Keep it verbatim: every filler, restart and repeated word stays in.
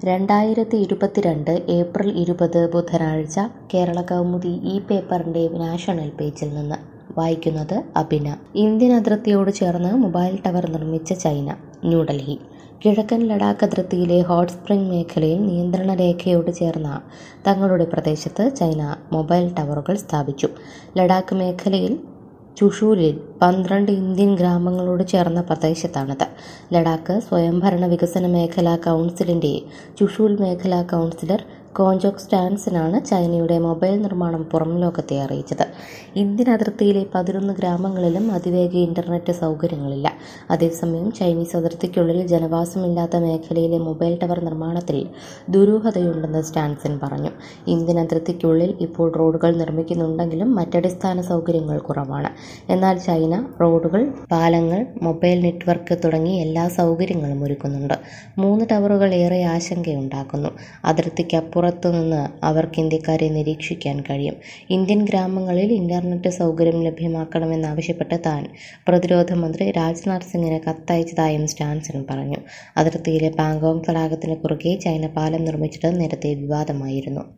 രണ്ടായിരത്തി ഇരുപത്തിരണ്ട് ഏപ്രിൽ ഇരുപത് ബുധനാഴ്ച കേരള കൗമുദി ഈ പേപ്പറിൻ്റെ നാഷണൽ പേജിൽ നിന്ന് വായിക്കുന്നത് അഭിന. ഇന്ത്യൻ അതിർത്തിയോട് ചേർന്ന് മൊബൈൽ ടവർ നിർമ്മിച്ച ചൈന. ന്യൂഡൽഹി. കിഴക്കൻ ലഡാക്ക് അതിർത്തിയിലെ ഹോട്ട് സ്പ്രിംഗ് മേഖലയിൽ നിയന്ത്രണ രേഖയോട് ചേർന്ന തങ്ങളുടെ പ്രദേശത്ത് ചൈന മൊബൈൽ ടവറുകൾ സ്ഥാപിച്ചു. ലഡാക്ക് മേഖലയിൽ ചുഷൂലിൽ പന്ത്രണ്ട് ഇന്ത്യൻ ഗ്രാമങ്ങളോട് ചേർന്ന പ്രദേശത്താണിത്. ലഡാക്ക് സ്വയംഭരണ വികസന മേഖലാ കൗൺസിലിൻ്റെ ചുഷൂൽ മേഖലാ കൗൺസിലർ കോഞ്ചോക് സ്റ്റാൻസനാണ് ചൈനയുടെ മൊബൈൽ നിർമ്മാണം പുറം ലോകത്തെ അറിയിച്ചത്. ഇന്ത്യൻ അതിർത്തിയിലെ പതിനൊന്ന് ഗ്രാമങ്ങളിലും അതിവേഗ ഇന്റർനെറ്റ് സൗകര്യങ്ങളില്ല. അതേസമയം ചൈനീസ് അതിർത്തിക്കുള്ളിൽ ജനവാസമില്ലാത്ത മേഖലയിലെ മൊബൈൽ ടവർ നിർമ്മാണത്തിൽ ദുരൂഹതയുണ്ടെന്ന് സ്റ്റാൻസൻ പറഞ്ഞു. ഇന്ത്യൻ അതിർത്തിക്കുള്ളിൽ ഇപ്പോൾ റോഡുകൾ നിർമ്മിക്കുന്നുണ്ടെങ്കിലും മറ്റടിസ്ഥാന സൗകര്യങ്ങൾ കുറവാണ്. എന്നാൽ ചൈന റോഡുകൾ, പാലങ്ങൾ, മൊബൈൽ നെറ്റ്വർക്ക് തുടങ്ങി എല്ലാ സൗകര്യങ്ങളും ഒരുക്കുന്നുണ്ട്. മൂന്ന് ടവറുകൾ ഏറെ ആശങ്കയുണ്ടാക്കുന്നു. അതിർത്തിക്കപ്പുറം പുറത്തുനിന്ന് അവർക്ക് ഇന്ത്യക്കാരെ നിരീക്ഷിക്കാൻ കഴിയും. ഇന്ത്യൻ ഗ്രാമങ്ങളിൽ ഇന്റർനെറ്റ് സൗകര്യം ലഭ്യമാക്കണമെന്നാവശ്യപ്പെട്ട് താൻ പ്രതിരോധ മന്ത്രി രാജ്നാഥ് സിംഗിന് കത്തയച്ചതായും സ്റ്റാൻസൺ പറഞ്ഞു. അതിർത്തിയിലെ പാങ്കോങ് തടാകത്തിന് കുറുകെ ചൈന പാലം നിർമ്മിച്ചത് നേരത്തെ വിവാദമായിരുന്നു.